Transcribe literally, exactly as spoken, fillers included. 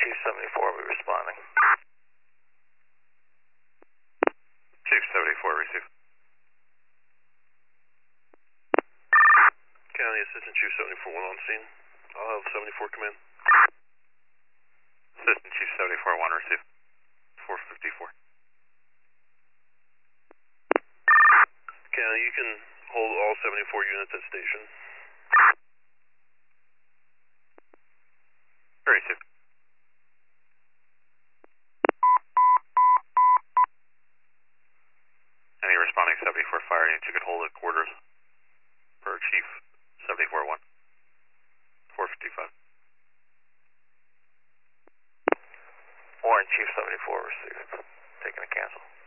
Chief seventy-four will be responding. Chief seventy-four, receive. County Assistant Chief seventy-four, one on scene. I'll have seventy-four command. Assistant Chief seventy-four, one, receive. four fifty-four. County, you can hold all seventy-four units at station. Receive. Any responding seventy-four fire units, you can hold at quarters for Chief seventy-four, one. four fifty-five. Warren, Chief seventy-four received. Taking a cancel.